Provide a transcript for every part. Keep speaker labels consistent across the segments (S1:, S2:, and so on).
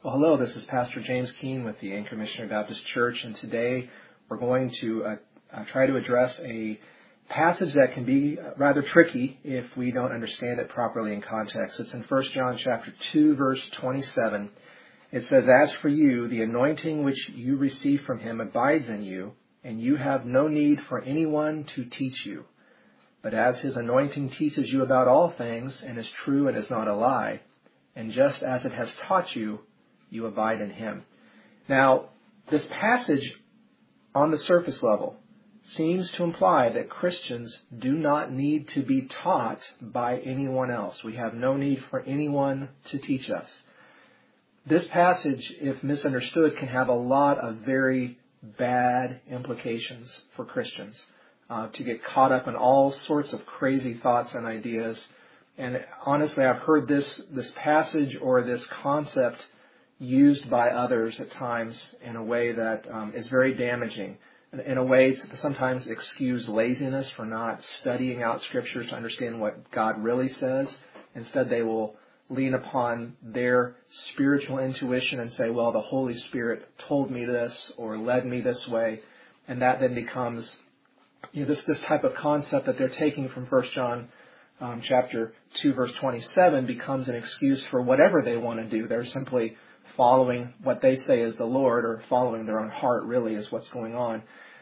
S1: Well, hello, this is Pastor James Keene with the Anchor Missionary Baptist Church, and today we're going to try to address a passage that can be rather tricky if we don't understand it properly in context. It's in 1 John chapter 2, verse 27. It says, "As for you, the anointing which you receive from him abides in you, and you have no need for anyone to teach you. But as his anointing teaches you about all things, and is true and is not a lie, and just as it has taught you, you abide in him." Now, this passage on the surface level seems to imply that Christians do not need to be taught by anyone else. We have no need for anyone to teach us. This passage, if misunderstood, can have a lot of very bad implications for Christians, to get caught up in all sorts of crazy thoughts and ideas. And honestly, I've heard this passage or this concept used by others at times in a way that is very damaging. In a way, to sometimes excuse laziness for not studying out Scriptures to understand what God really says. Instead, they will lean upon their spiritual intuition and say, well, the Holy Spirit told me this or led me this way. And that then becomes this type of concept that they're taking from 1 John chapter 2, verse 27 becomes an excuse for whatever they want to do. They're simply following what they say is the Lord, or following their own heart really is what's going on.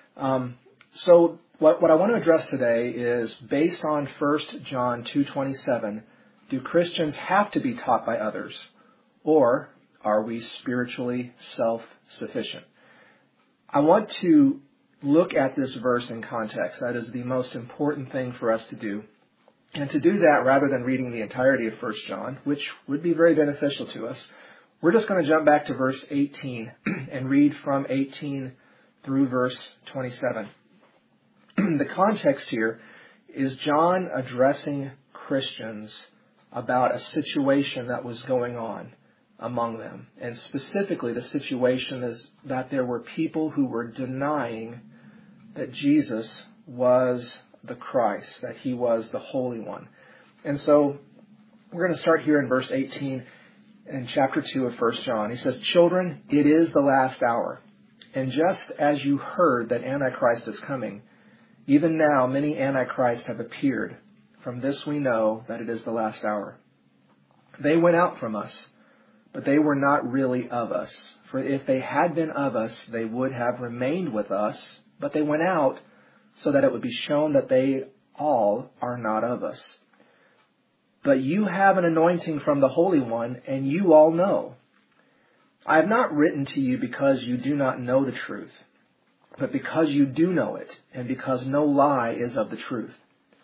S1: So what I want to address today is based on 1 John 2:27, do Christians have to be taught by others, or are we spiritually self-sufficient? I want to look at this verse in context. That is the most important thing for us to do. And to do that, rather than reading the entirety of 1 John, which would be very beneficial to us, we're just going to jump back to verse 18 and read from 18 through verse 27. The context here is John addressing Christians about a situation that was going on among them. And specifically, the situation is that there were people who were denying that Jesus was the Christ, that he was the Holy One. And so we're going to start here in verse 18 in chapter 2 of 1 John. He says, "Children, it is the last hour. And just as you heard that Antichrist is coming, even now many Antichrists have appeared. From this we know that it is the last hour. They went out from us, but they were not really of us. For if they had been of us, they would have remained with us. But they went out so that it would be shown that they all are not of us. But you have an anointing from the Holy One, and you all know. I have not written to you because you do not know the truth, but because you do know it, and because no lie is of the truth.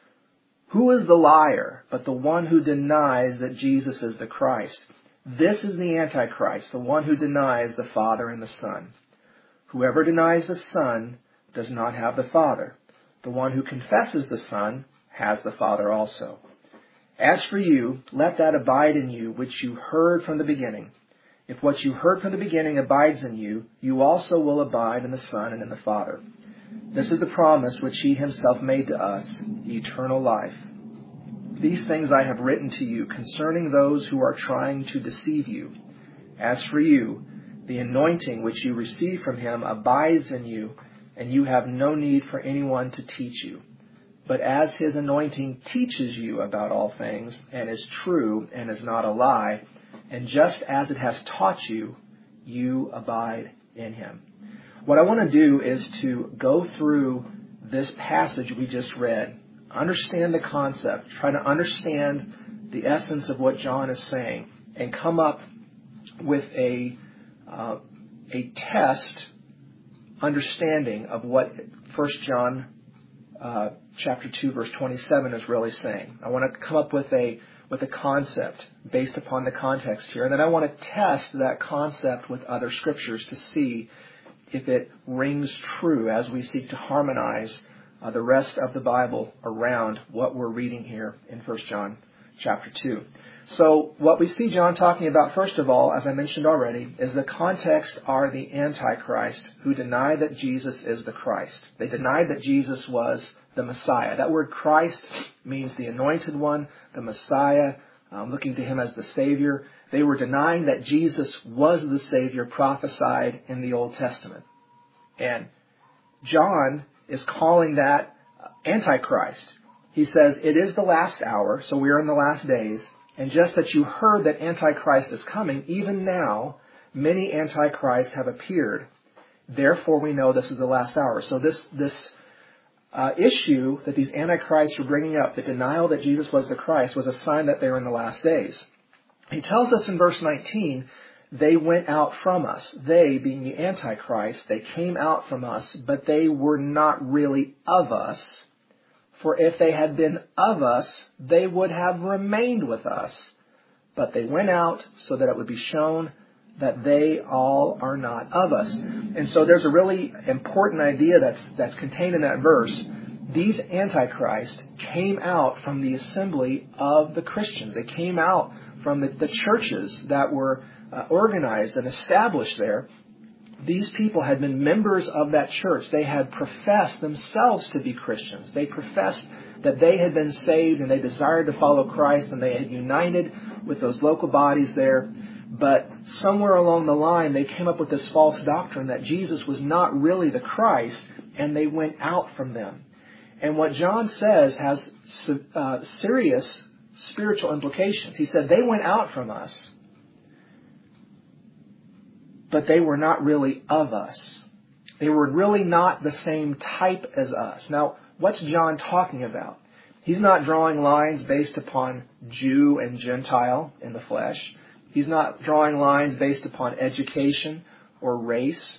S1: Who is the liar but the one who denies that Jesus is the Christ? This is the Antichrist, the one who denies the Father and the Son. Whoever denies the Son does not have the Father. The one who confesses the Son has the Father also. As for you, let that abide in you which you heard from the beginning. If what you heard from the beginning abides in you, you also will abide in the Son and in the Father. This is the promise which he himself made to us, eternal life. These things I have written to you concerning those who are trying to deceive you. As for you, the anointing which you receive from him abides in you, and you have no need for anyone to teach you. But as his anointing teaches you about all things, and is true and is not a lie, and just as it has taught you, you abide in him." What I want to do is to go through this passage we just read, understand the concept, try to understand the essence of what John is saying, and come up with a test understanding of what 1 John chapter 2, verse 27 is really saying. I want to come up with a concept based upon the context here. And then I want to test that concept with other scriptures to see if it rings true as we seek to harmonize the rest of the Bible around what we're reading here in 1 John chapter 2. So what we see John talking about, first of all, as I mentioned already, is the context are the Antichrist who deny that Jesus is the Christ. They denied that Jesus was the Messiah. That word Christ means the anointed one, the Messiah, looking to him as the Savior. They were denying that Jesus was the Savior prophesied in the Old Testament. And John is calling that Antichrist. He says, it is the last hour, so we are in the last days. And just that you heard that Antichrist is coming, even now, many Antichrists have appeared. Therefore, we know this is the last hour. So this issue that these Antichrists were bringing up, the denial that Jesus was the Christ, was a sign that they were in the last days. He tells us in verse 19, they went out from us. They, being the Antichrist, they came out from us, but they were not really of us. For if they had been of us, they would have remained with us. But they went out so that it would be shown that they all are not of us. And so there's a really important idea that's contained in that verse. These Antichrists came out from the assembly of the Christians. They came out from the churches that were organized and established there. These people had been members of that church. They had professed themselves to be Christians. They professed that they had been saved and they desired to follow Christ, and they had united with those local bodies there. But somewhere along the line, they came up with this false doctrine that Jesus was not really the Christ, and they went out from them. And what John says has serious spiritual implications. He said, they went out from us, but they were not really of us. They were really not the same type as us. Now, what's John talking about? He's not drawing lines based upon Jew and Gentile in the flesh. He's not drawing lines based upon education or race.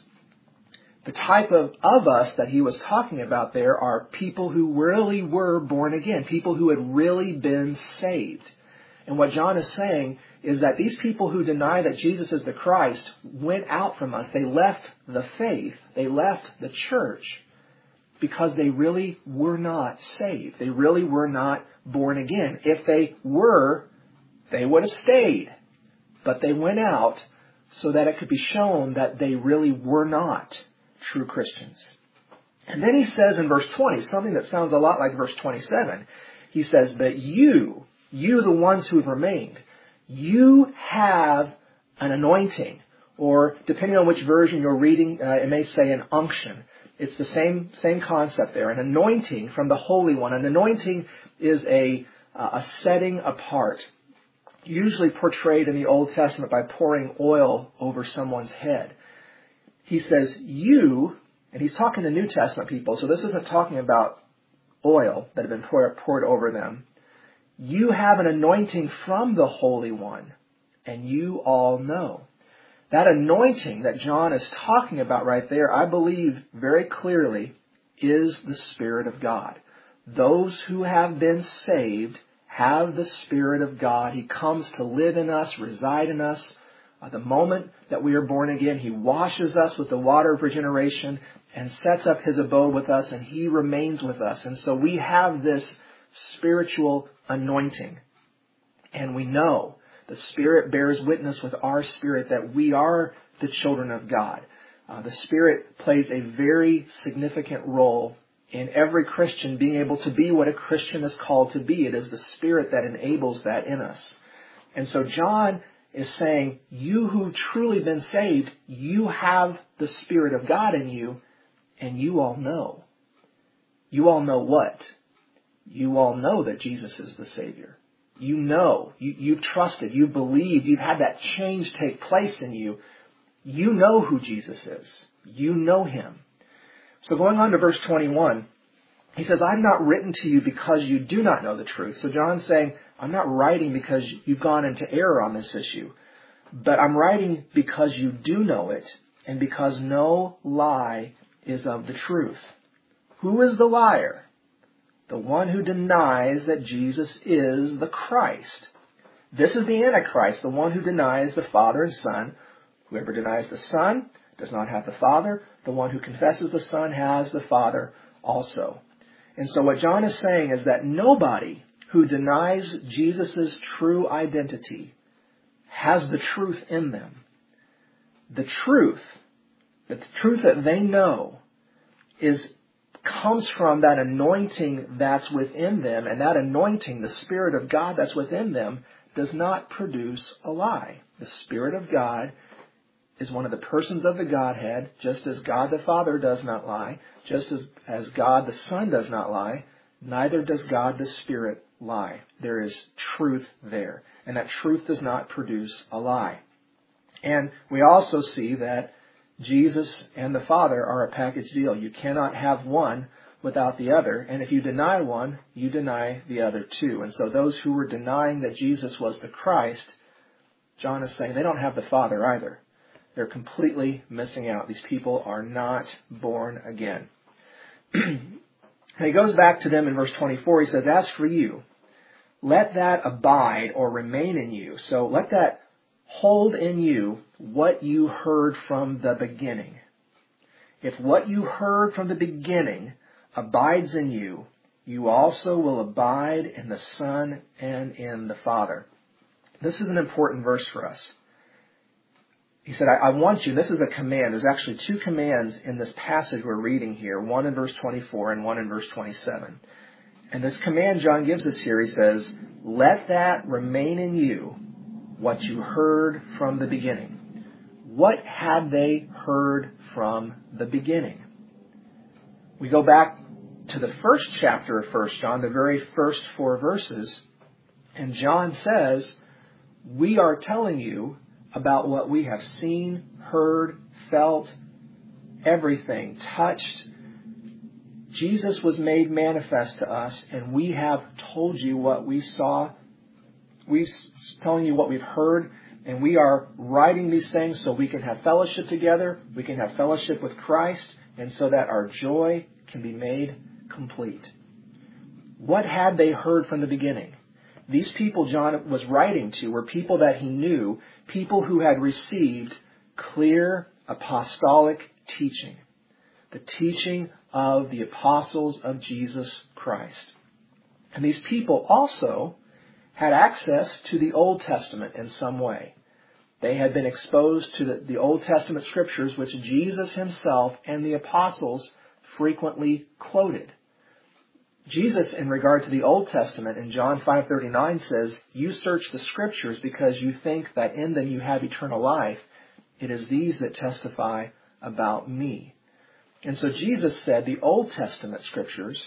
S1: The type of us that he was talking about there are people who really were born again, people who had really been saved. And what John is saying is that these people who deny that Jesus is the Christ went out from us. They left the faith. They left the church because they really were not saved. They really were not born again. If they were, they would have stayed. But they went out so that it could be shown that they really were not true Christians. And then he says in verse 20, something that sounds a lot like verse 27. He says, but you, the ones who have remained, you have an anointing. Or depending on which version you're reading, it may say an unction. It's the same concept there. An anointing from the Holy One. An anointing is a setting apart, usually portrayed in the Old Testament by pouring oil over someone's head. He says, you, and he's talking to New Testament people, so this isn't talking about oil that had been poured over them. You have an anointing from the Holy One, and you all know. That anointing that John is talking about right there, I believe very clearly, is the Spirit of God. Those who have been saved have the Spirit of God. He comes to live in us, reside in us. The moment that we are born again, He washes us with the water of regeneration and sets up His abode with us, and He remains with us. And so we have this spiritual anointing. And we know the Spirit bears witness with our spirit that we are the children of God. The Spirit plays a very significant role in every Christian being able to be what a Christian is called to be. It is the Spirit that enables that in us. And so John is saying, you who've truly been saved, you have the Spirit of God in you, and you all know. You all know what? You all know that Jesus is the Savior. You know, you've trusted, you've believed, you've had that change take place in you. You know who Jesus is. You know Him. So going on to verse 21, he says, I've not written to you because you do not know the truth. So John's saying, I'm not writing because you've gone into error on this issue, but I'm writing because you do know it, and because no lie is of the truth. Who is the liar? The one who denies that Jesus is the Christ. This is the Antichrist, the one who denies the Father and Son. Whoever denies the Son does not have the Father. The one who confesses the Son has the Father also. And so what John is saying is that nobody who denies Jesus' true identity has the truth in them. The truth that they know comes from that anointing that's within them, and that anointing, the Spirit of God that's within them, does not produce a lie. The Spirit of God is one of the persons of the Godhead, just as God the Father does not lie, just as God the Son does not lie, neither does God the Spirit lie. There is truth there, and that truth does not produce a lie. And we also see that Jesus and the Father are a package deal. You cannot have one without the other, and if you deny one, you deny the other too. And so those who were denying that Jesus was the Christ, John is saying they don't have the Father either. They're completely missing out. These people are not born again. And he goes back to them in verse 24. He says, as for you, let that abide or remain in you. So let that hold in you what you heard from the beginning. If what you heard from the beginning abides in you, you also will abide in the Son and in the Father. This is an important verse for us. He said, I want you, this is a command. There's actually two commands in this passage we're reading here, one in verse 24 and one in verse 27. And this command John gives us here, he says, let that remain in you, what you heard from the beginning. What had they heard from the beginning? We go back to the first chapter of 1 John, the very first 4 verses, and John says, we are telling you about what we have seen, heard, felt, everything, touched. Jesus was made manifest to us, and we have told you what we saw. We're telling you what we've heard, and we are writing these things so we can have fellowship together, we can have fellowship with Christ, and so that our joy can be made complete. What had they heard from the beginning? These people John was writing to were people that he knew, people who had received clear apostolic teaching, the teaching of the apostles of Jesus Christ. And these people also had access to the Old Testament in some way. They had been exposed to the Old Testament scriptures, which Jesus himself and the apostles frequently quoted. Jesus, in regard to the Old Testament, in John 5:39 says, you search the scriptures because you think that in them you have eternal life. It is these that testify about me. And so Jesus said the Old Testament scriptures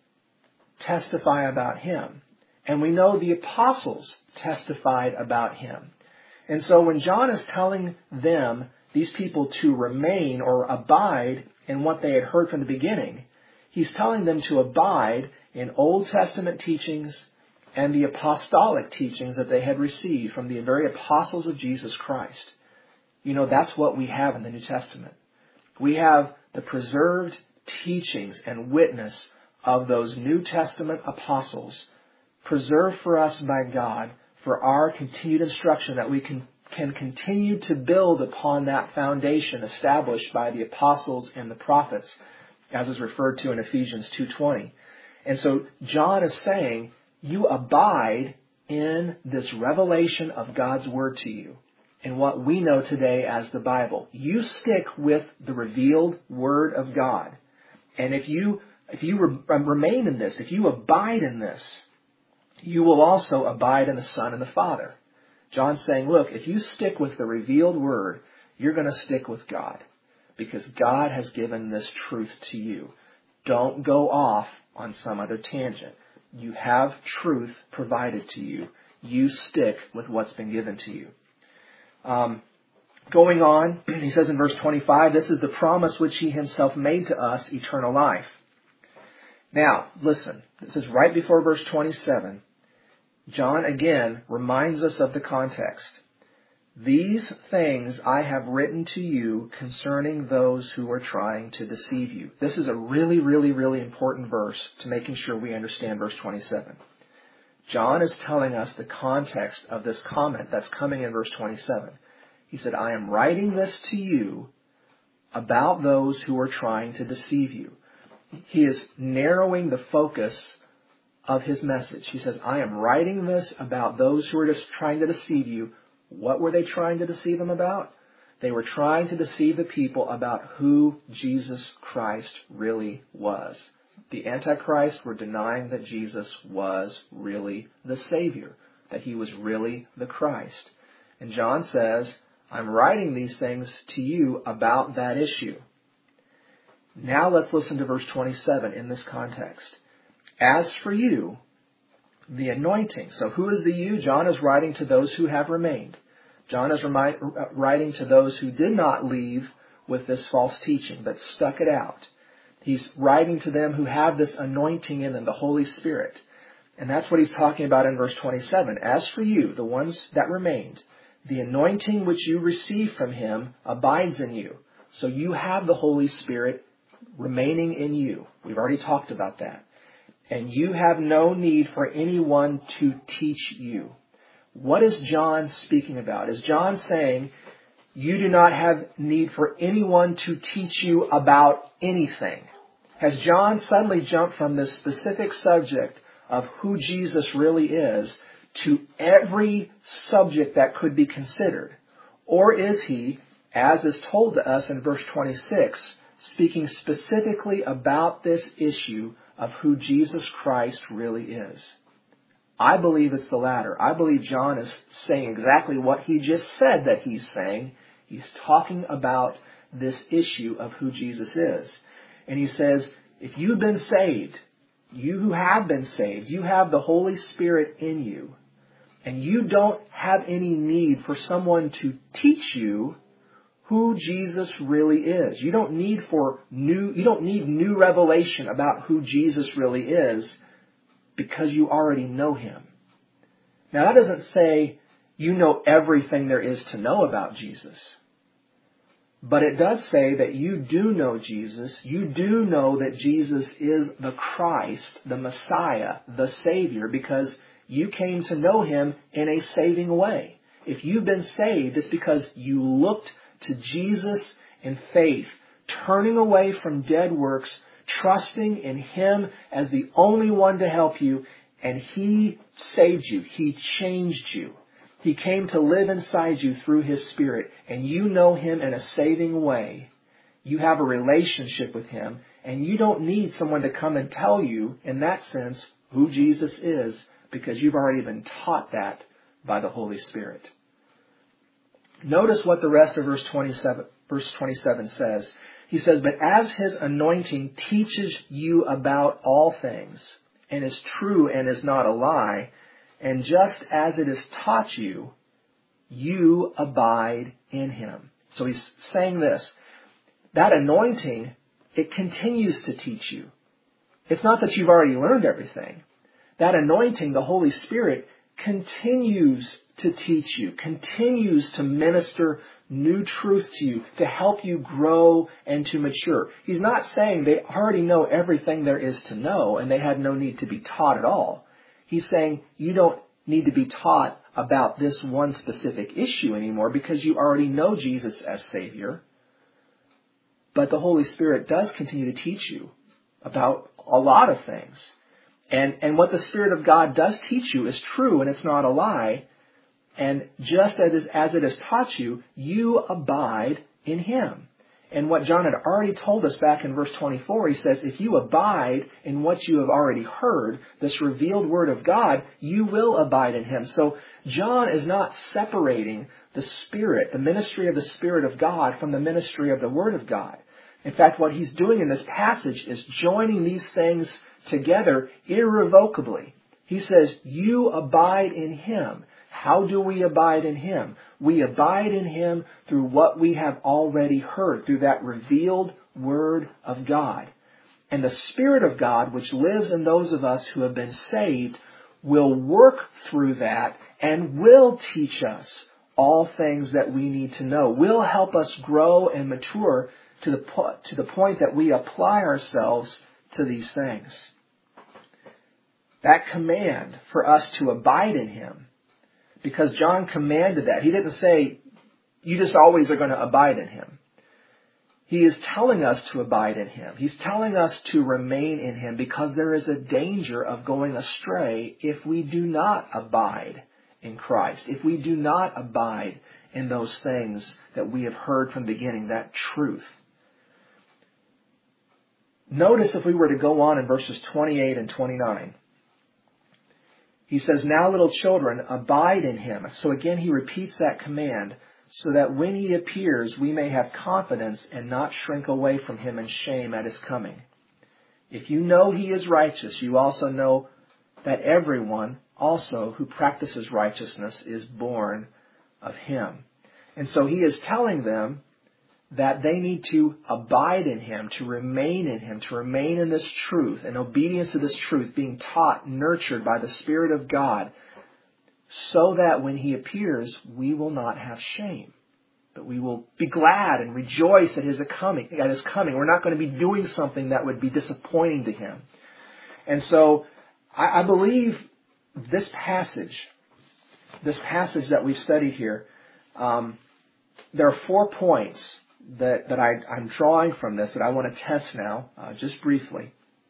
S1: testify about him. And we know the apostles testified about him. And so when John is telling them, these people, to remain or abide in what they had heard from the beginning, he's telling them to abide in Old Testament teachings and the apostolic teachings that they had received from the very apostles of Jesus Christ. You know, that's what we have in the New Testament. We have the preserved teachings and witness of those New Testament apostles, preserved for us by God for our continued instruction, that we can continue to build upon that foundation established by the apostles and the prophets, as is referred to in Ephesians 2:20. And so John is saying, you abide in this revelation of God's Word to you, in what we know today as the Bible. You stick with the revealed Word of God. And if you remain in this, if you abide in this, you will also abide in the Son and the Father. John's saying, look, if you stick with the revealed Word, you're going to stick with God, because God has given this truth to you. Don't go off on some other tangent. You have truth provided to you. You stick with what's been given to you. Going on, he says in verse 25, this is the promise which he himself made to us, eternal life. Now, listen, this is right before verse 27. John again reminds us of the context. These things I have written to you concerning those who are trying to deceive you. This is a really, really, really important verse to making sure we understand verse 27. John is telling us the context of this comment that's coming in verse 27. He said, I am writing this to you about those who are trying to deceive you. He is narrowing the focus of his message. He says, I am writing this about those who are just trying to deceive you. What were they trying to deceive them about? They were trying to deceive the people about who Jesus Christ really was. The Antichrist were denying that Jesus was really the Savior, that he was really the Christ. And John says, I'm writing these things to you about that issue. Now let's listen to verse 27 in this context. As for you, the anointing. So who is the you? John is writing to those who have remained. John is writing to those who did not leave with this false teaching, but stuck it out. He's writing to them who have this anointing in them, the Holy Spirit. And that's what he's talking about in verse 27. As for you, the ones that remained, the anointing which you receive from him abides in you. So you have the Holy Spirit remaining in you. We've already talked about that. And you have no need for anyone to teach you. What is John speaking about? Is John saying you do not have need for anyone to teach you about anything? Has John suddenly jumped from this specific subject of who Jesus really is to every subject that could be considered? Or is he, as is told to us in verse 26, speaking specifically about this issue of who Jesus Christ really is? I believe it's the latter. I believe John is saying exactly what he just said that he's saying. He's talking about this issue of who Jesus is. And he says, if you've been saved, you who have been saved, you have the Holy Spirit in you, and you don't have any need for someone to teach you who Jesus really is. You don't need new revelation about who Jesus really is because you already know him. Now that doesn't say you know everything there is to know about Jesus. But it does say that you do know Jesus. You do know that Jesus is the Christ, the Messiah, the Savior, because you came to know him in a saving way. If you've been saved, it's because you looked to Jesus in faith, turning away from dead works, trusting in him as the only one to help you, and he saved you. He changed you. He came to live inside you through his Spirit, and you know him in a saving way. You have a relationship with him, and you don't need someone to come and tell you, in that sense, who Jesus is, because you've already been taught that by the Holy Spirit. Notice what the rest of verse 27 says. He says, but as his anointing teaches you about all things, and is true and is not a lie, and just as it is taught you, you abide in him. So he's saying this, that anointing, it continues to teach you. It's not that you've already learned everything. That anointing, the Holy Spirit, continues to teach you, continues to minister new truth to you, to help you grow and to mature. He's not saying they already know everything there is to know and they had no need to be taught at all. He's saying you don't need to be taught about this one specific issue anymore because you already know Jesus as Savior. But the Holy Spirit does continue to teach you about a lot of things. And what the Spirit of God does teach you is true and it's not a lie. And just as it has taught you, you abide in him. And what John had already told us back in verse 24, he says, if you abide in what you have already heard, this revealed word of God, you will abide in him. So John is not separating the Spirit, the ministry of the Spirit of God from the ministry of the Word of God. In fact, what he's doing in this passage is joining these things together irrevocably. He says, you abide in him. How do we abide in him? We abide in him through what we have already heard, through that revealed Word of God. And the Spirit of God, which lives in those of us who have been saved, will work through that and will teach us all things that we need to know, will help us grow and mature to the point that we apply ourselves to these things. That command for us to abide in him, because John commanded that. He didn't say, you just always are going to abide in him. He is telling us to abide in him. He's telling us to remain in him because there is a danger of going astray if we do not abide in Christ, if we do not abide in those things that we have heard from the beginning, that truth. Notice if we were to go on in verses 28 and 29. He says, now little children, abide in him. So again, he repeats that command so that when he appears, we may have confidence and not shrink away from him in shame at his coming. If you know he is righteous, you also know that everyone also who practices righteousness is born of him. And so he is telling them that they need to abide in him, to remain in him, to remain in this truth, in obedience to this truth, being taught, nurtured by the Spirit of God, so that when he appears, we will not have shame, but we will be glad and rejoice at his coming. We're not going to be doing something that would be disappointing to him. And so I believe this passage that we've studied here, there are 4 points that I'm drawing from this that I want to test now, just briefly.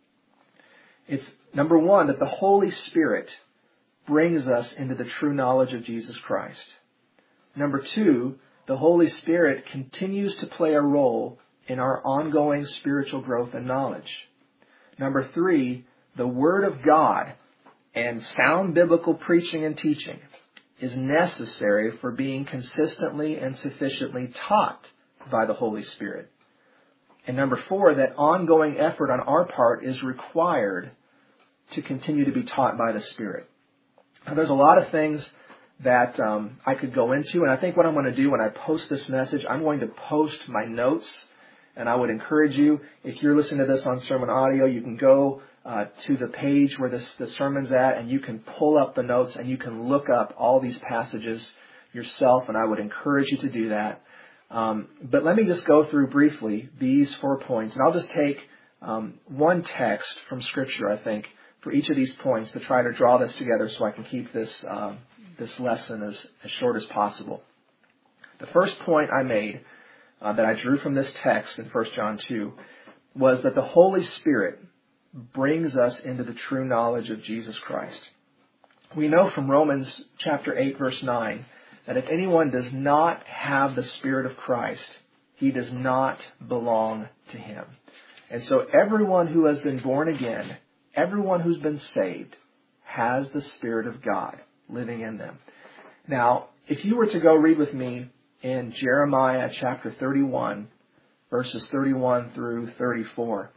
S1: It's number 1, that the Holy Spirit brings us into the true knowledge of Jesus Christ. Number 2, the Holy Spirit continues to play a role in our ongoing spiritual growth and knowledge. Number 3, the Word of God and sound biblical preaching and teaching is necessary for being consistently and sufficiently taught by the Holy Spirit. And number 4, that ongoing effort on our part is required to continue to be taught by the Spirit. Now, there's a lot of things that I could go into, and I think what I'm going to do when I post this message, I'm going to post my notes, and I would encourage you, if you're listening to this on sermon audio, you can go to the page where the sermon's at, and you can pull up the notes, and you can look up all these passages yourself, and I would encourage you to do that. But let me just go through briefly these 4 points, and I'll just take one text from Scripture, I think, for each of these points to try to draw this together so I can keep this lesson as short as possible. The first point I made that I drew from this text in 1 John 2 was that the Holy Spirit brings us into the true knowledge of Jesus Christ. We know from Romans chapter 8, verse 9, that if anyone does not have the Spirit of Christ, he does not belong to him. And so everyone who has been born again, everyone who's been saved, has the Spirit of God living in them. Now, if you were to go read with me in Jeremiah chapter 31, verses 31 through 34,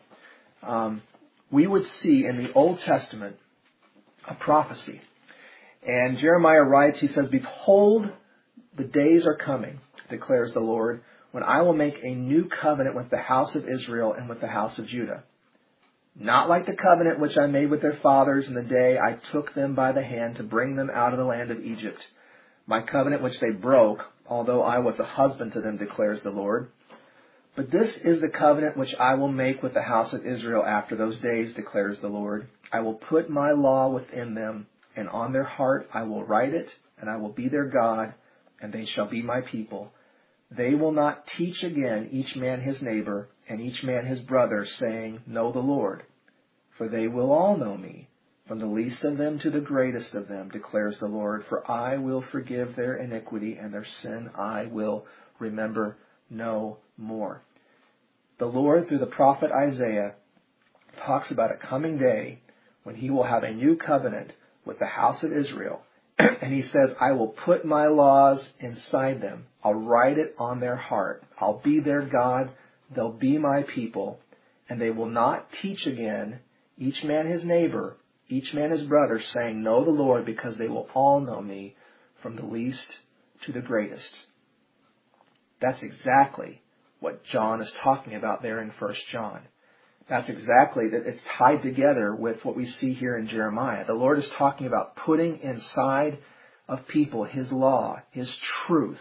S1: we would see in the Old Testament a prophecy. And Jeremiah writes, he says, "Behold, the days are coming, declares the Lord, when I will make a new covenant with the house of Israel and with the house of Judah. Not like the covenant which I made with their fathers in the day I took them by the hand to bring them out of the land of Egypt. My covenant which they broke, although I was a husband to them, declares the Lord. But this is the covenant which I will make with the house of Israel after those days, declares the Lord. I will put my law within them, and on their heart I will write it, and I will be their God, and they shall be my people. They will not teach again each man his neighbor, and each man his brother, saying, Know the Lord. For they will all know me, from the least of them to the greatest of them, declares the Lord. For I will forgive their iniquity, and their sin I will remember no more." The Lord, through the prophet Isaiah, talks about a coming day when he will have a new covenant with the house of Israel. And he says, I will put my laws inside them. I'll write it on their heart. I'll be their God. They'll be my people. And they will not teach again, each man his neighbor, each man his brother, saying, Know the Lord, because they will all know me, from the least to the greatest. That's exactly what John is talking about there in 1 John. That's exactly that. It's tied together with what we see here in Jeremiah. The Lord is talking about putting inside of people His law, His truth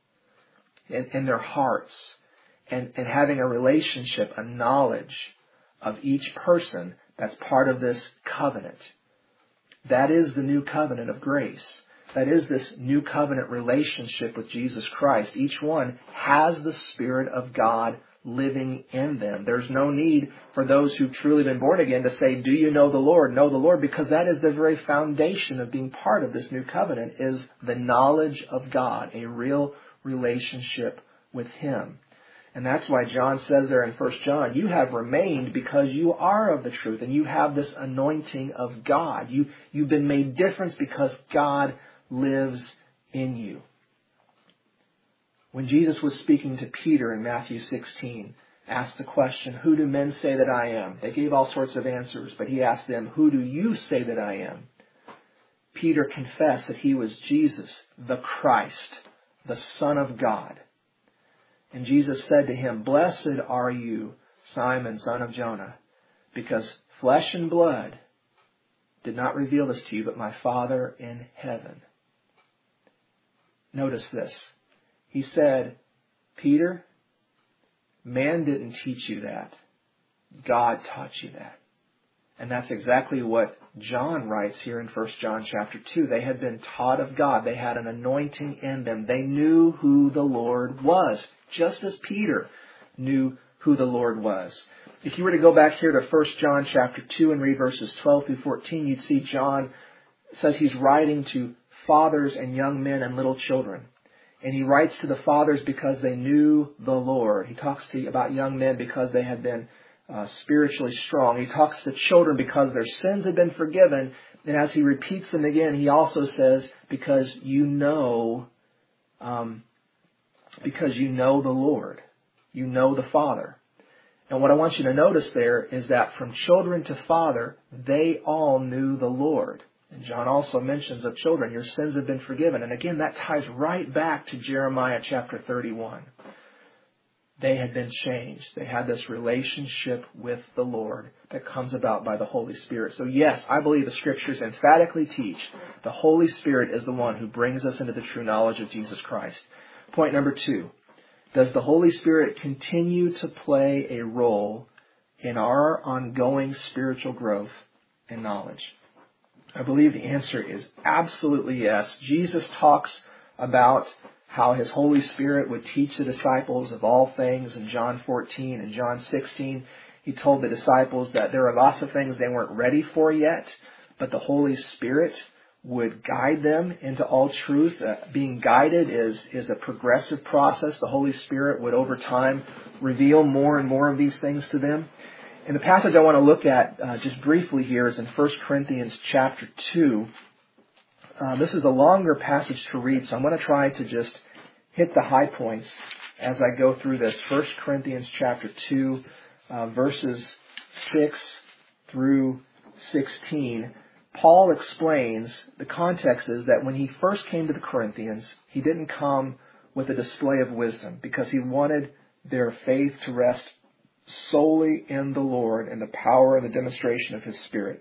S1: in their hearts, and having a relationship, a knowledge of each person that's part of this covenant. That is the new covenant of grace. That is this new covenant relationship with Jesus Christ. Each one has the Spirit of God living in them. There's no need for those who've truly been born again to say, do you know the Lord? Know the Lord, because that is the very foundation of being part of this new covenant, is the knowledge of God, a real relationship with Him. And that's why John says there in 1 John, you have remained because you are of the truth and you have this anointing of God. You've been made different because God lives in you. When Jesus was speaking to Peter in Matthew 16, asked the question, who do men say that I am? They gave all sorts of answers, but he asked them, who do you say that I am? Peter confessed that he was Jesus, the Christ, the Son of God. And Jesus said to him, blessed are you, Simon, son of Jonah, because flesh and blood did not reveal this to you, but my Father in heaven. Notice this. He said, Peter, man didn't teach you that. God taught you that. And that's exactly what John writes here in 1 John chapter 2. They had been taught of God. They had an anointing in them. They knew who the Lord was, just as Peter knew who the Lord was. If you were to go back here to 1 John chapter 2 and read verses 12 through 14, you'd see John says he's writing to fathers and young men and little children. And he writes to the fathers because they knew the Lord. He talks about young men because they had been spiritually strong. He talks to children because their sins have been forgiven. And as he repeats them again, he also says, because you know the Lord. You know the Father. And what I want you to notice there is that from children to father, they all knew the Lord. And John also mentions of children, your sins have been forgiven. And again, that ties right back to Jeremiah chapter 31. They had been changed. They had this relationship with the Lord that comes about by the Holy Spirit. So yes, I believe the Scriptures emphatically teach the Holy Spirit is the one who brings us into the true knowledge of Jesus Christ. Point number 2. Does the Holy Spirit continue to play a role in our ongoing spiritual growth and knowledge? I believe the answer is absolutely yes. Jesus talks about how His Holy Spirit would teach the disciples of all things in John 14 and John 16. He told the disciples that there are lots of things they weren't ready for yet, but the Holy Spirit would guide them into all truth. Being guided is a progressive process. The Holy Spirit would over time reveal more and more of these things to them. And the passage I want to look at just briefly here is in 1 Corinthians chapter 2. This is a longer passage to read, so I'm going to try to just hit the high points as I go through this. 1 Corinthians chapter 2, verses 6 through 16. Paul explains, the context is that when he first came to the Corinthians, he didn't come with a display of wisdom because he wanted their faith to rest solely in the Lord and the power and the demonstration of His Spirit.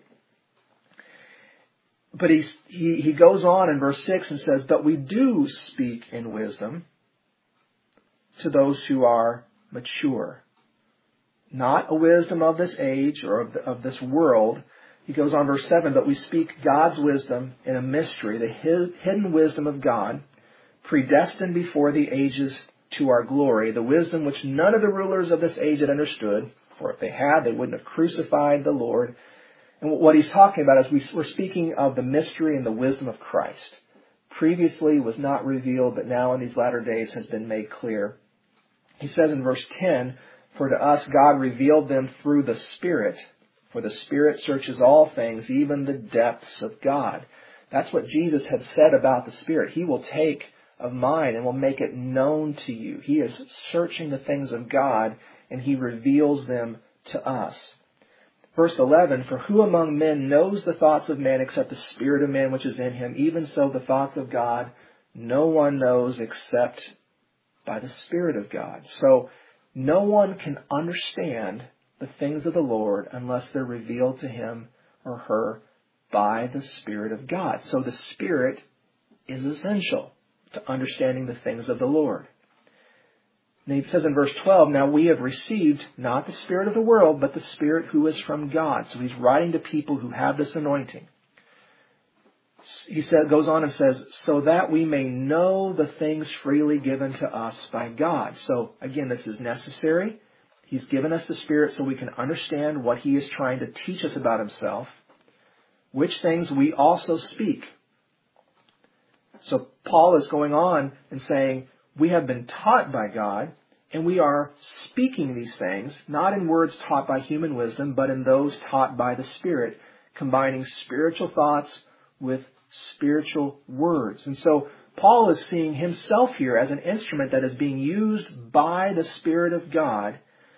S1: But he goes on in verse 6 and says, but we do speak in wisdom to those who are mature. Not a wisdom of this age or of this world. He goes on verse 7, but we speak God's wisdom in a mystery, the hidden wisdom of God, predestined before the ages to our glory, the wisdom which none of the rulers of this age had understood, for if they had, they wouldn't have crucified the Lord. And what he's talking about is we're speaking of the mystery and the wisdom of Christ. Previously was not revealed, but now in these latter days has been made clear. He says in verse 10, for to us God revealed them through the Spirit, for the Spirit searches all things, even the depths of God. That's what Jesus had said about the Spirit. He will take of mine and will make it known to you. He is searching the things of God and He reveals them to us. Verse 11, for who among men knows the thoughts of man except the spirit of man which is in him? Even so the thoughts of God no one knows except by the Spirit of God. So no one can understand the things of the Lord unless they're revealed to him or her by the Spirit of God. So the Spirit is essential to understanding the things of the Lord. And he says in verse 12, now we have received not the spirit of the world, but the Spirit who is from God. So he's writing to people who have this anointing. He goes on and says, so that we may know the things freely given to us by God. So again, this is necessary. He's given us the Spirit so we can understand what He is trying to teach us about Himself, which things we also speak. So Paul is going on and saying, we have been taught by God, And we are speaking these things, not in words taught by human wisdom, but in those taught by the Spirit, combining spiritual thoughts with spiritual words. And so Paul is seeing himself here as an instrument that is being used by the Spirit of God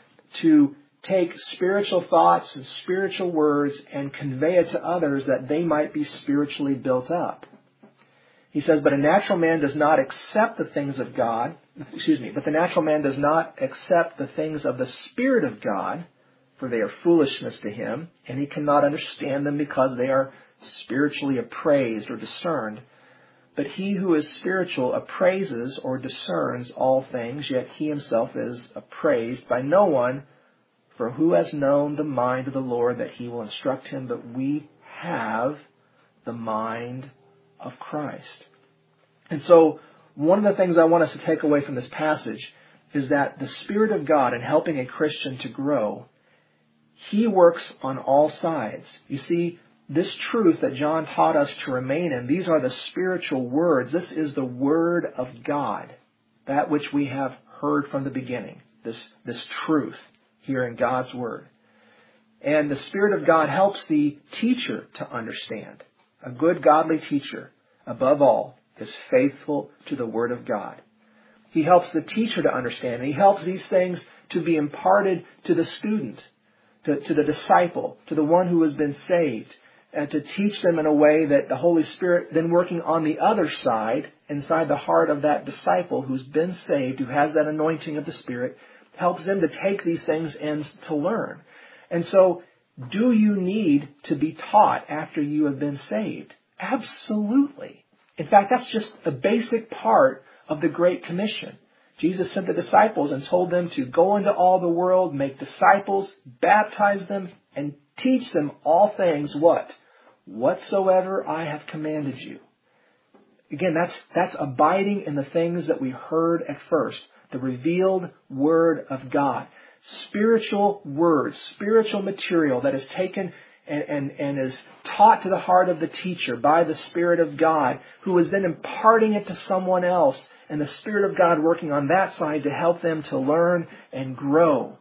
S1: to take spiritual thoughts and spiritual words and convey it to others that they might be spiritually built up. He says, but the natural man does not accept the things of God, but the natural man does not accept the things of the Spirit of God, for they are foolishness to him, and he cannot understand them because they are spiritually appraised or discerned. But he who is spiritual appraises or discerns all things, yet he himself is appraised by no one. For who has known the mind of the Lord that he will instruct him? But we have the mind of Christ. And so one of the things I want us to take away from this passage is that the Spirit of God in helping a Christian to grow, He works on all sides. You see, this truth that John taught us to remain in, these are the spiritual words. This is the Word of God, that which we have heard from the beginning, this truth here in God's Word. And the Spirit of God helps the teacher to understand. A good godly teacher, above all, is faithful to the Word of God. He helps the teacher to understand. And he helps these things to be imparted to the student, to the disciple, to the one who has been saved, and to teach them in a way that the Holy Spirit, then working on the other side, inside the heart of that disciple who's been saved, who has that anointing of the Spirit, helps them to take these things and to learn. And so, do you need to be taught after you have been saved? Absolutely. In fact, that's just a basic part of the Great Commission. Jesus sent the disciples and told them to go into all the world, make disciples, baptize them, and teach them all things what? Whatsoever I have commanded you. Again, that's abiding in the things that we heard at first. The revealed Word of God. Spiritual words, spiritual material that is taken and is taught to the heart of the teacher by the Spirit of God, who is then imparting it to someone else, and the Spirit of God working on that side to help them to learn and grow.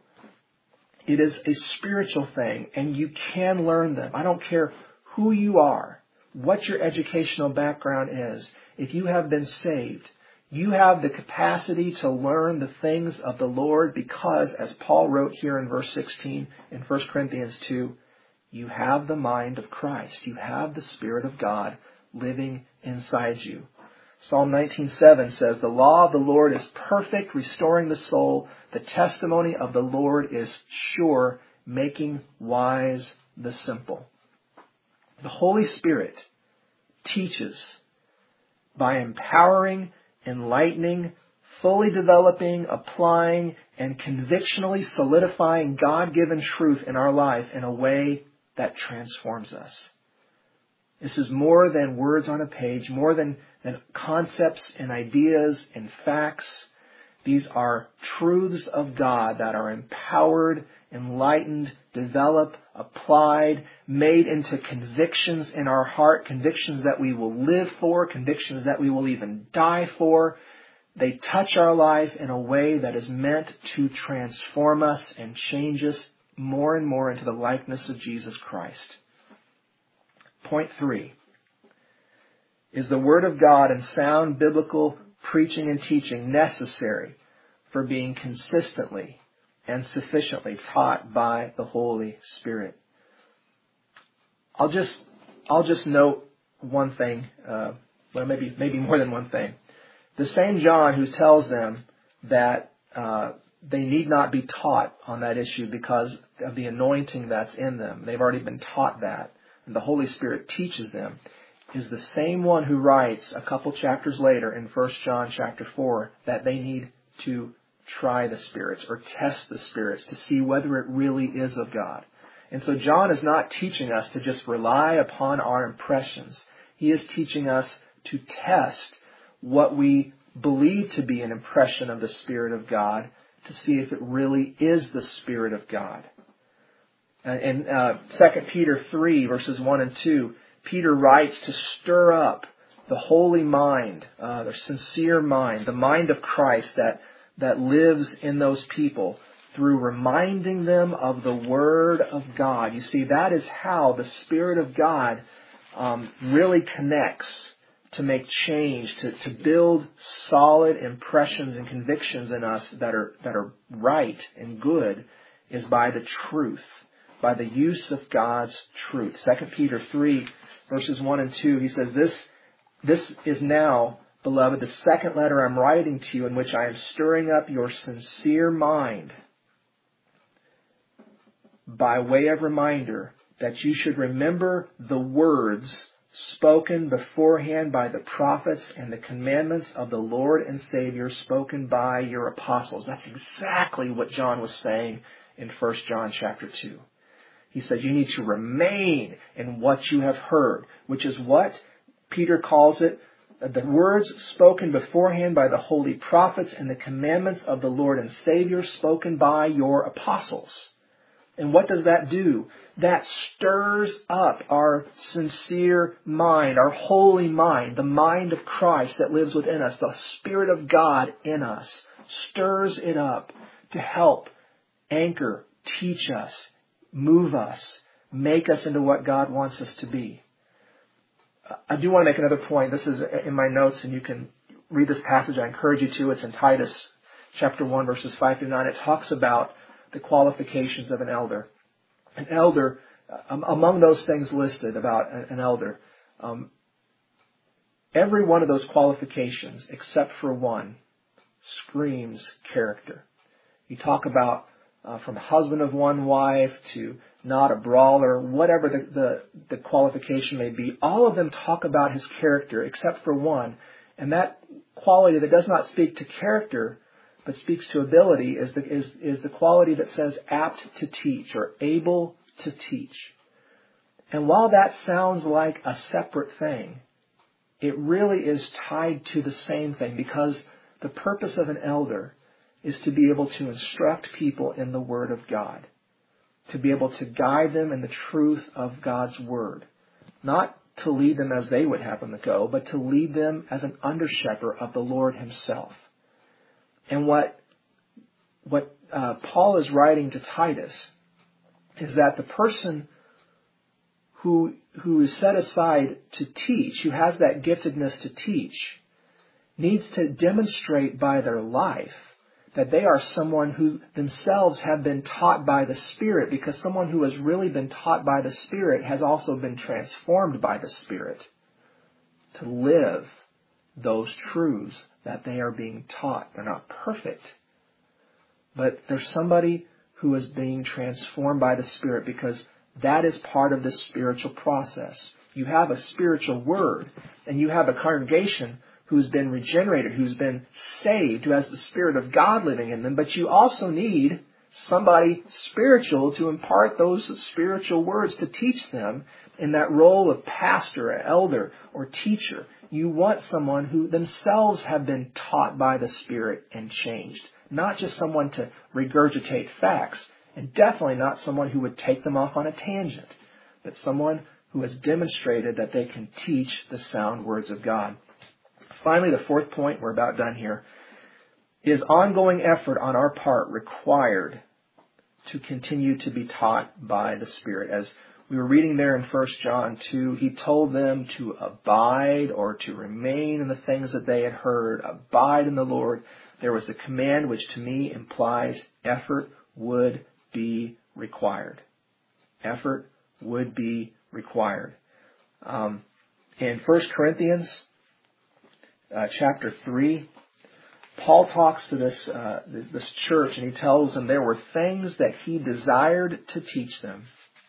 S1: It is a spiritual thing, and you can learn them. I don't care who you are, what your educational background is. If you have been saved, you have the capacity to learn the things of the Lord because, as Paul wrote here in verse 16 in 1 Corinthians 2, you have the mind of Christ. You have the Spirit of God living inside you. Psalm 19:7 says, the law of the Lord is perfect, restoring the soul. The testimony of the Lord is sure, making wise the simple. The Holy Spirit teaches by empowering, enlightening, fully developing, applying, and convictionally solidifying God-given truth in our life in a way that transforms us. This is more than words on a page, more than concepts and ideas and facts. These are truths of God that are empowered, enlightened, developed, applied, made into convictions in our heart, convictions that we will live for, convictions that we will even die for. They touch our life in a way that is meant to transform us and change us more and more into the likeness of Jesus Christ. Point 3. Is the Word of God and sound biblical preaching and teaching necessary for being consistently and sufficiently taught by the Holy Spirit? I'll just note one thing, well, maybe more than one thing. The same John who tells them that they need not be taught on that issue because of the anointing that's in them. They've already been taught that, and the Holy Spirit teaches them, is the same one who writes a couple chapters later in 1 John chapter 4 that they need to try the spirits or test the spirits to see whether it really is of God. And so John is not teaching us to just rely upon our impressions. He is teaching us to test what we believe to be an impression of the Spirit of God to see if it really is the Spirit of God. In 2 Peter 3, verses 1 and 2, Peter writes to stir up the holy mind, the sincere mind, the mind of Christ that that lives in those people through reminding them of the Word of God. You see, that is how the Spirit of God really connects to make change, to build solid impressions and convictions in us that are right and good, is by the truth, by the use of God's truth. 2 Peter 3, verses 1 and 2, he says, This is now, beloved, the second letter I'm writing to you, in which I am stirring up your sincere mind by way of reminder that you should remember the words spoken beforehand by the prophets and the commandments of the Lord and Savior spoken by your apostles. That's exactly what John was saying in 1 John chapter 2. He said you need to remain in what you have heard, which is what Peter calls it, the words spoken beforehand by the holy prophets and the commandments of the Lord and Savior spoken by your apostles. And what does that do? That stirs up our sincere mind, our holy mind, the mind of Christ that lives within us, the Spirit of God in us, stirs it up to help anchor, teach us, move us, make us into what God wants us to be. I do want to make another point. This is in my notes, and you can read this passage. I encourage you to. It's in Titus chapter 1, verses 5 through 9. It talks about the qualifications of an elder. An elder, among those things listed about an elder, every one of those qualifications, except for one, screams character. You talk about from husband of one wife to not a brawler, whatever the qualification may be, all of them talk about his character except for one. And that quality that does not speak to character but speaks to ability is the quality that says apt to teach or able to teach. And while that sounds like a separate thing, it really is tied to the same thing, because the purpose of an elder is to be able to instruct people in the Word of God, to be able to guide them in the truth of God's Word, not to lead them as they would have them to go, but to lead them as an under-shepherd of the Lord Himself. And what Paul is writing to Titus is that the person who is set aside to teach, who has that giftedness to teach, needs to demonstrate by their life that they are someone who themselves have been taught by the Spirit, because someone who has really been taught by the Spirit has also been transformed by the Spirit to live those truths that they are being taught. They're not perfect, but there's somebody who is being transformed by the Spirit, because that is part of the spiritual process. You have a spiritual word, and you have a congregation who's been regenerated, who's been saved, who has the Spirit of God living in them, but you also need somebody spiritual to impart those spiritual words, to teach them in that role of pastor, elder, or teacher. You want someone who themselves have been taught by the Spirit and changed, not just someone to regurgitate facts, and definitely not someone who would take them off on a tangent, but someone who has demonstrated that they can teach the sound words of God. Finally, the fourth point, we're about done here, is ongoing effort on our part required to continue to be taught by the Spirit. As we were reading there in 1 John 2, he told them to abide or to remain in the things that they had heard. Abide in the Lord. There was a command which to me implies effort would be required. Effort would be required. In 1 Corinthians chapter 3, Paul talks to this church, and he tells them there were things that he desired to teach them,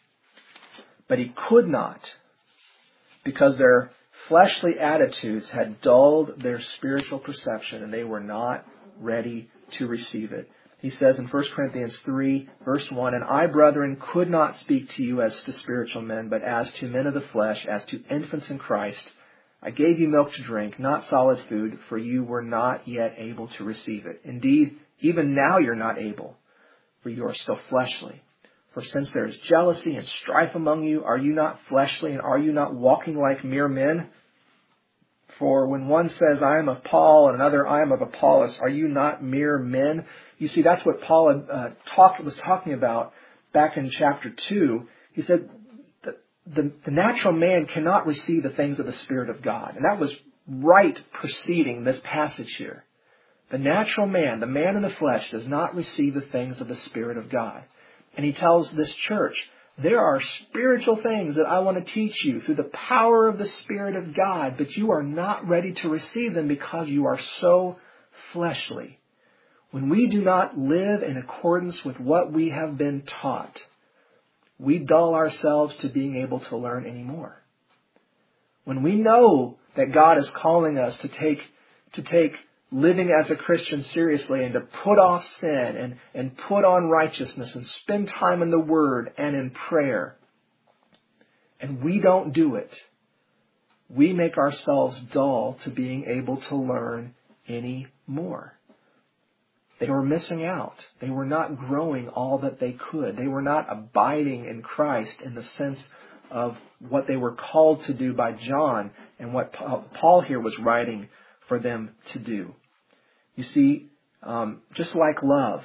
S1: but he could not, because their fleshly attitudes had dulled their spiritual perception, and they were not ready to receive it. He says in 1 Corinthians 3, verse 1, "And I, brethren, could not speak to you as to spiritual men, but as to men of the flesh, as to infants in Christ. I gave you milk to drink, not solid food, for you were not yet able to receive it. Indeed, even now you're not able, for you are still fleshly. For since there is jealousy and strife among you, are you not fleshly, and are you not walking like mere men? For when one says, I am of Paul, and another, I am of Apollos, are you not mere men? You see, that's what Paul was talking about back in chapter 2. He said, the natural man cannot receive the things of the Spirit of God. And that was right preceding this passage here. The natural man, the man in the flesh, does not receive the things of the Spirit of God. And he tells this church, there are spiritual things that I want to teach you through the power of the Spirit of God, but you are not ready to receive them because you are so fleshly. When we do not live in accordance with what we have been taught, we dull ourselves to being able to learn anymore. When we know that God is calling us to take living as a Christian seriously and to put off sin and put on righteousness and spend time in the Word and in prayer, and we don't do it, we make ourselves dull to being able to learn any more. They were missing out. They were not growing all that they could. They were not abiding in Christ in the sense of what they were called to do by John and what Paul here was writing for them to do. You see, just like love,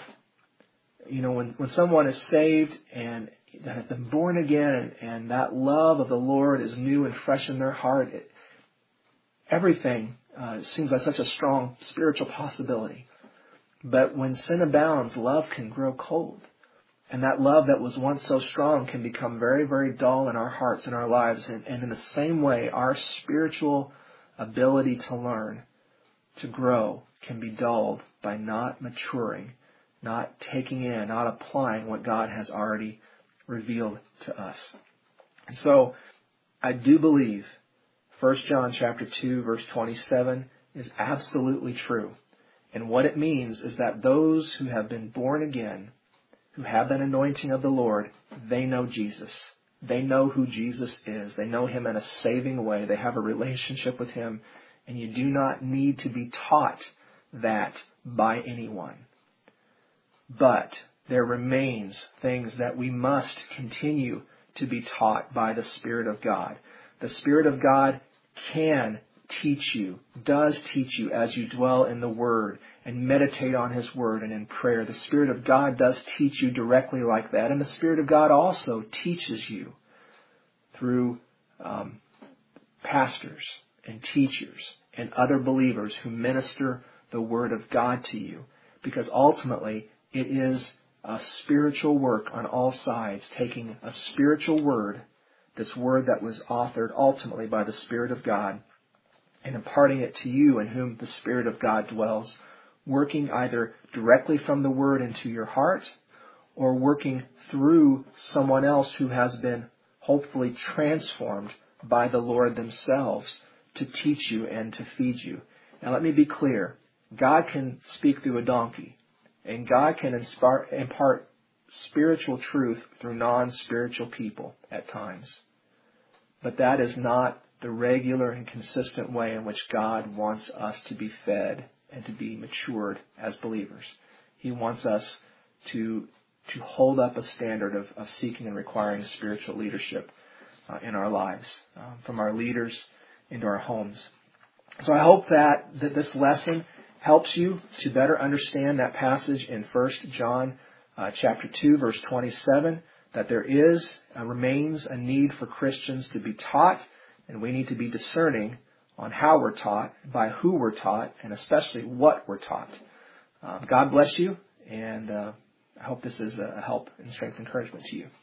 S1: when someone is saved and has been born again and that love of the Lord is new and fresh in their heart, everything seems like such a strong spiritual possibility. But when sin abounds, love can grow cold. And that love that was once so strong can become very, very dull in our hearts and our lives. And in the same way, our spiritual ability to learn, to grow, can be dulled by not maturing, not taking in, not applying what God has already revealed to us. And so I do believe 1 John chapter 2, verse 27 is absolutely true. And what it means is that those who have been born again, who have that anointing of the Lord, they know Jesus. They know who Jesus is. They know Him in a saving way. They have a relationship with Him. And you do not need to be taught that by anyone. But there remains things that we must continue to be taught by the Spirit of God. The Spirit of God can teach you, does teach you as you dwell in the Word and meditate on His Word and in prayer. The Spirit of God does teach you directly like that. And the Spirit of God also teaches you through pastors and teachers and other believers who minister the Word of God to you. Because ultimately, it is a spiritual work on all sides, taking a spiritual word, this word that was authored ultimately by the Spirit of God, and imparting it to you in whom the Spirit of God dwells, working either directly from the Word into your heart or working through someone else who has been hopefully transformed by the Lord themselves to teach you and to feed you. Now let me be clear. God can speak through a donkey, and God can impart spiritual truth through non-spiritual people at times. But that is not the regular and consistent way in which God wants us to be fed and to be matured as believers. He wants us to hold up a standard of seeking and requiring spiritual leadership in our lives, from our leaders into our homes. So I hope that this lesson helps you to better understand that passage in 1 John chapter 2, verse 27, that there remains a need for Christians to be taught. And we need to be discerning on how we're taught, by who we're taught, and especially what we're taught. God bless you, and I hope this is a help and strength and encouragement to you.